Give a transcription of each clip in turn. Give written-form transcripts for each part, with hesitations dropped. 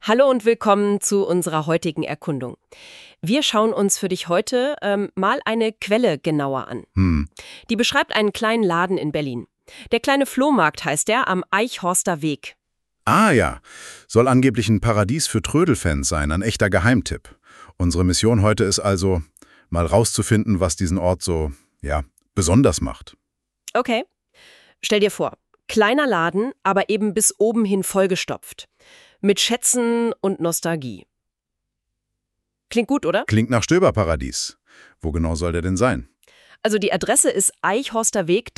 Hallo und willkommen zu unserer heutigen Erkundung. Wir schauen uns für dich heute mal eine Quelle genauer an. Die beschreibt einen kleinen Laden in Berlin. Der kleine Flohmarkt heißt der am Eichhorster Weg. Ah ja, soll angeblich ein Paradies für Trödelfans sein, ein echter Geheimtipp. Unsere Mission heute ist also, mal rauszufinden, was diesen Ort so, besonders macht. Okay, stell dir vor, kleiner Laden, aber eben bis oben hin vollgestopft. Mit Schätzen und Nostalgie. Klingt gut, oder? Klingt nach Stöberparadies. Wo genau soll der denn sein? Also die Adresse ist Eichhorster Weg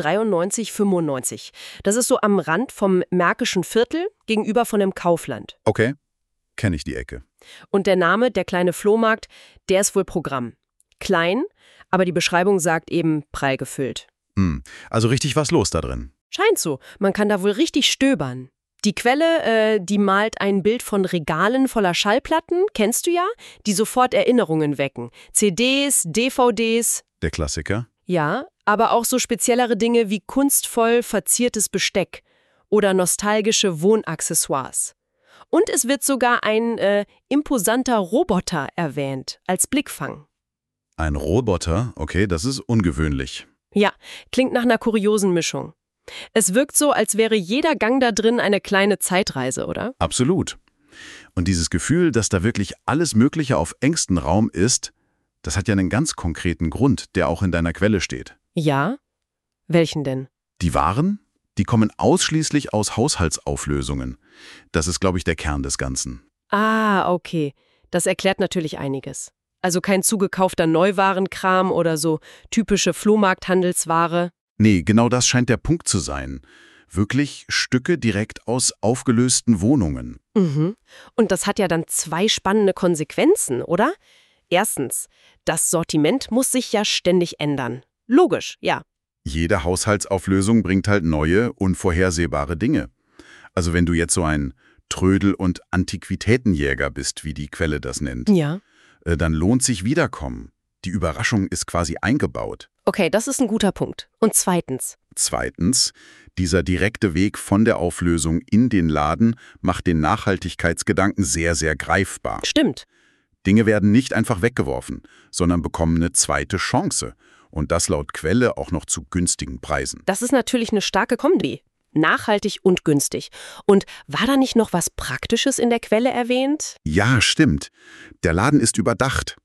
9395. Das ist so am Rand vom Märkischen Viertel gegenüber von dem Kaufland. Okay, kenne ich die Ecke. Und der Name, der kleine Flohmarkt, der ist wohl Programm. Klein, aber die Beschreibung sagt eben prall gefüllt. Also richtig was los da drin. Scheint so. Man kann da wohl richtig stöbern. Die Quelle, die malt ein Bild von Regalen voller Schallplatten, kennst du ja, die sofort Erinnerungen wecken. CDs, DVDs. Der Klassiker? Ja, aber auch so speziellere Dinge wie kunstvoll verziertes Besteck oder nostalgische Wohnaccessoires. Und es wird sogar ein imposanter Roboter erwähnt, als Blickfang. Ein Roboter? Okay, das ist ungewöhnlich. Ja, klingt nach einer kuriosen Mischung. Es wirkt so, als wäre jeder Gang da drin eine kleine Zeitreise, oder? Absolut. Und dieses Gefühl, dass da wirklich alles Mögliche auf engstem Raum ist, das hat ja einen ganz konkreten Grund, der auch in deiner Quelle steht. Ja? Welchen denn? Die Waren, die kommen ausschließlich aus Haushaltsauflösungen. Das ist, glaube ich, der Kern des Ganzen. Ah, okay. Das erklärt natürlich einiges. Also kein zugekaufter Neuwarenkram oder so typische Flohmarkthandelsware. Nee, genau das scheint der Punkt zu sein. Wirklich Stücke direkt aus aufgelösten Wohnungen. Mhm. Und das hat ja dann zwei spannende Konsequenzen, oder? Erstens, das Sortiment muss sich ja ständig ändern. Logisch, ja. Jede Haushaltsauflösung bringt halt neue, unvorhersehbare Dinge. Also wenn du jetzt so ein Trödel- und Antiquitätenjäger bist, wie die Quelle das nennt, Ja. Dann lohnt sich Wiederkommen. Die Überraschung ist quasi eingebaut. Okay, das ist ein guter Punkt. Und zweitens? Zweitens, dieser direkte Weg von der Auflösung in den Laden macht den Nachhaltigkeitsgedanken sehr, sehr greifbar. Stimmt. Dinge werden nicht einfach weggeworfen, sondern bekommen eine zweite Chance. Und das laut Quelle auch noch zu günstigen Preisen. Das ist natürlich eine starke Kombi. Nachhaltig und günstig. Und war da nicht noch was Praktisches in der Quelle erwähnt? Ja, stimmt. Der Laden ist überdacht.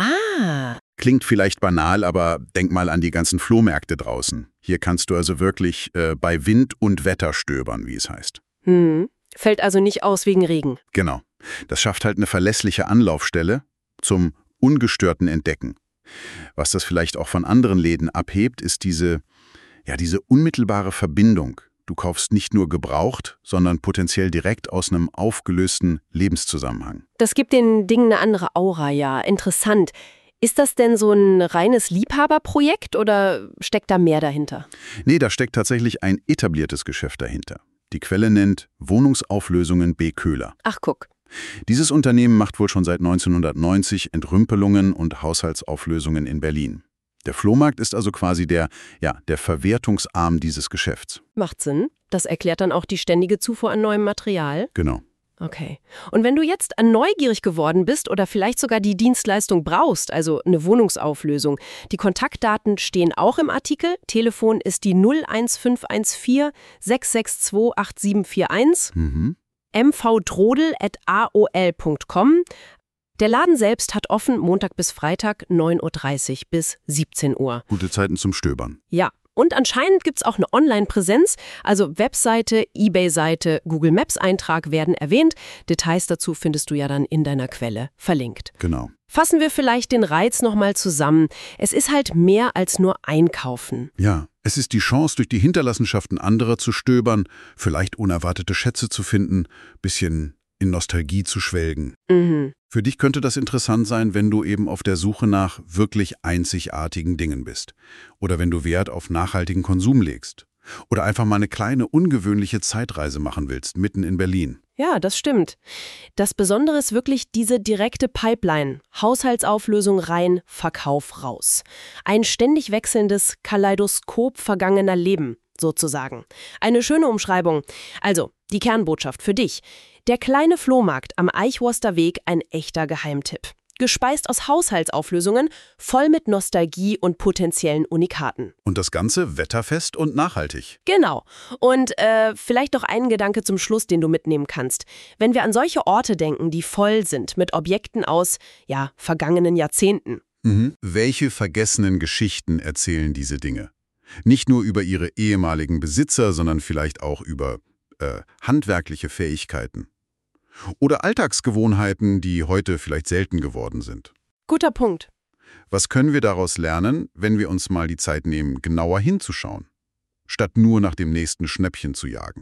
Ah. Klingt vielleicht banal, aber denk mal an die ganzen Flohmärkte draußen. Hier kannst du also wirklich bei Wind und Wetter stöbern, wie es heißt. Fällt also nicht aus wegen Regen. Genau. Das schafft halt eine verlässliche Anlaufstelle zum ungestörten Entdecken. Was das vielleicht auch von anderen Läden abhebt, ist diese unmittelbare Verbindung. Du kaufst nicht nur gebraucht, sondern potenziell direkt aus einem aufgelösten Lebenszusammenhang. Das gibt den Dingen eine andere Aura, ja. Interessant. Ist das denn so ein reines Liebhaberprojekt oder steckt da mehr dahinter? Nee, da steckt tatsächlich ein etabliertes Geschäft dahinter. Die Quelle nennt Wohnungsauflösungen B. Köhler. Ach, guck. Dieses Unternehmen macht wohl schon seit 1990 Entrümpelungen und Haushaltsauflösungen in Berlin. Der Flohmarkt ist also quasi der Verwertungsarm dieses Geschäfts. Macht Sinn. Das erklärt dann auch die ständige Zufuhr an neuem Material. Genau. Okay. Und wenn du jetzt neugierig geworden bist oder vielleicht sogar die Dienstleistung brauchst, also eine Wohnungsauflösung, die Kontaktdaten stehen auch im Artikel. Telefon ist die 01514 662 8741. mvdrodel@aol.com. Der Laden selbst hat offen Montag bis Freitag 9:30 Uhr bis 17 Uhr. Gute Zeiten zum Stöbern. Ja, und anscheinend gibt es auch eine Online-Präsenz, also Webseite, eBay-Seite, Google Maps-Eintrag werden erwähnt. Details dazu findest du ja dann in deiner Quelle verlinkt. Genau. Fassen wir vielleicht den Reiz nochmal zusammen. Es ist halt mehr als nur Einkaufen. Ja, es ist die Chance, durch die Hinterlassenschaften anderer zu stöbern, vielleicht unerwartete Schätze zu finden, bisschen in Nostalgie zu schwelgen. Für dich könnte das interessant sein, wenn du eben auf der Suche nach wirklich einzigartigen Dingen bist. Oder wenn du Wert auf nachhaltigen Konsum legst. Oder einfach mal eine kleine, ungewöhnliche Zeitreise machen willst, mitten in Berlin. Ja, das stimmt. Das Besondere ist wirklich diese direkte Pipeline. Haushaltsauflösung rein, Verkauf raus. Ein ständig wechselndes Kaleidoskop vergangener Leben, sozusagen. Eine schöne Umschreibung. Also, Die Kernbotschaft für dich. Der kleine Flohmarkt am Eichhorster Weg, ein echter Geheimtipp. Gespeist aus Haushaltsauflösungen, voll mit Nostalgie und potenziellen Unikaten. Und das Ganze wetterfest und nachhaltig. Genau. Und vielleicht noch einen Gedanke zum Schluss, den du mitnehmen kannst. Wenn wir an solche Orte denken, die voll sind mit Objekten aus, vergangenen Jahrzehnten. Welche vergessenen Geschichten erzählen diese Dinge? Nicht nur über ihre ehemaligen Besitzer, sondern vielleicht auch über handwerkliche Fähigkeiten. Oder Alltagsgewohnheiten, die heute vielleicht selten geworden sind. Guter Punkt. Was können wir daraus lernen, wenn wir uns mal die Zeit nehmen, genauer hinzuschauen, statt nur nach dem nächsten Schnäppchen zu jagen?